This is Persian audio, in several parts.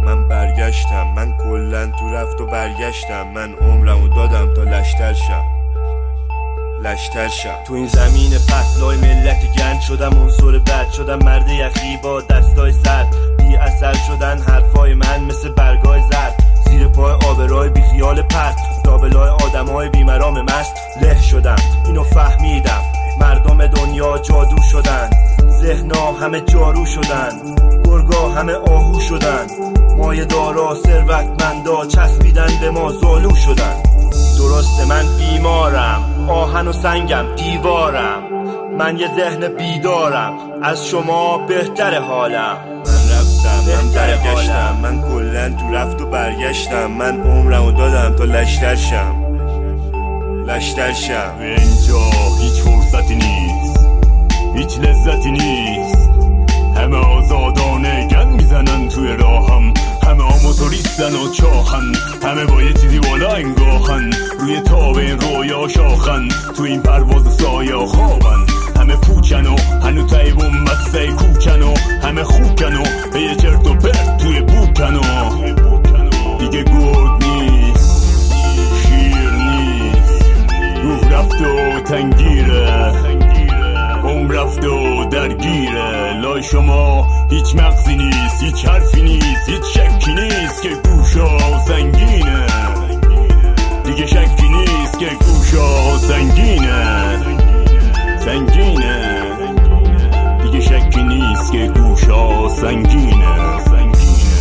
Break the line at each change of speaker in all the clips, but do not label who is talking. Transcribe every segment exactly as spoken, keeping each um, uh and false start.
من برگشتم، من کلن تو رفت و برگشتم. من عمرمو دادم تا لشتر شم، لشتر شم. تو این زمین پهلای ملت گند شدم، عنصر بد شدم، مرد یخی با دستای سرد. بی اثر شدن حرفای من مثل برگای زرد، زیر پای آبرای بی خیال پرد. دابلای آدمای بیمرام مست له شدم، اینو فهمیدم مردم دنیا جادو شدن. ذهنا همه جارو شدن، گرگا همه آهو شدن. مایه دارا ثروتمندا چسبیدن به ما زالو شدن. درسته من بیمارم، آهن و سنگم دیوارم. من یه ذهن بیدارم، از شما بهتر حالم. من رفتم، من برگشتم، من کلن تو رفت و برگشتم. من عمرمو دادم تا لشتر شم، لشتر شم.
اینجا هیچ فرصتی نیست، هیچ لذتی نیست. همه آزادانه گن میزنن توی راهم، همه آماتوریستن و چاخن، همه با یه چیزی والا انگاهن. روی تاب این رویا شاخن، تو این پرواز سایه خوابن. همه پوچن و هنو تایبون بسته کوکن و همه خوکن و یه چرت و پرت توی بوکن و دیگه گرد نیست، شیر نیست. روح رفت و تنگیره، عمر رفت و درگیره. لای شما هیچ مغزی نیست، هیچ حرفی نیست، هیچ شکی نیست که گوشا سنگینه. دیگه شکی نیست که گوشا سنگینه، سنگینه. دیگه شکی نیست که گوشا سنگینه، سنگینه.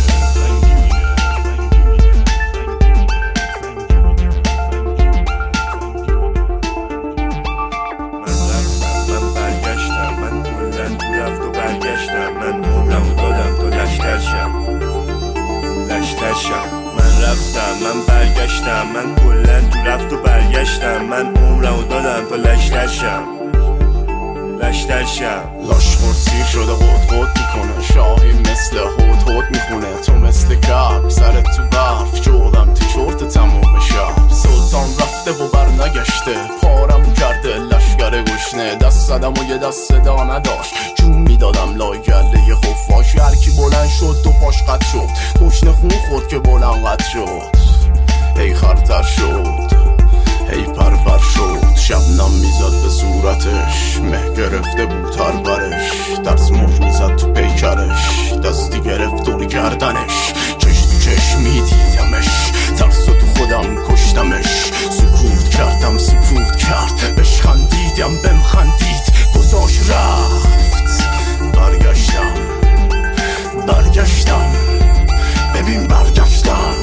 من عمرمو دادم تا لشتر شم، لشتر شم. من رفتم، من برگشتم، من کلن تو رفت و برگشتم. من عمرمو دادم تا لشتر شم، لشتر شم.
لاشخور سیر شده هود هود میکنه، شاهی مثل هود هود میخونه. تو مثل کب سرت تو برف، جودم تو چورت تموم شب. سلطان رفته و بر نگشته، پارم کرده لشگر گشنه. دست زدم و یه دست صدا نداشت، جون میدادم لای گله یه خفاش. هرکی بلند شد دو پاش قد شد، گشنه خون خورد که بلند قد شد. ای خرتر شد، هی پرپر شد. شبنم میزد به صورتش، مه گرفته بود هر برش. ترس موج میزد تو پیکرش، دستی گرفت دور گردنش. چش تو چش میدیدمش، ترس تو خودم کشتمش. سکوت کردم سکوت کرد، بهش خندیدم بهم خندید. گذاش رفت، برگشتم، برگشتم. ببین برگشتم،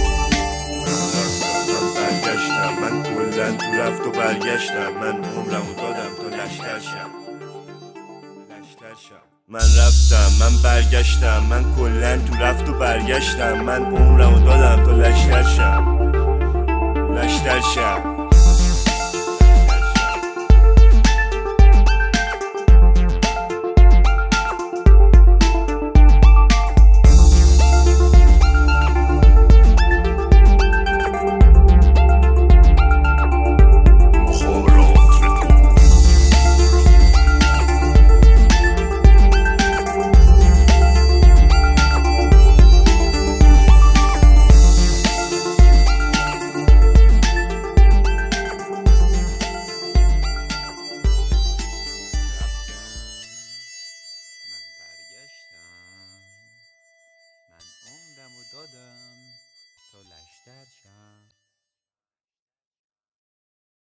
من کلن تو رفت و برگشتم. من عمرمو دادم تا لشتر شم، لشتر شم. من رفتم، من برگشتم، من کلن تو رفت و برگشتم. من عمرمو دادم تا لشتر شم، لشتر شم.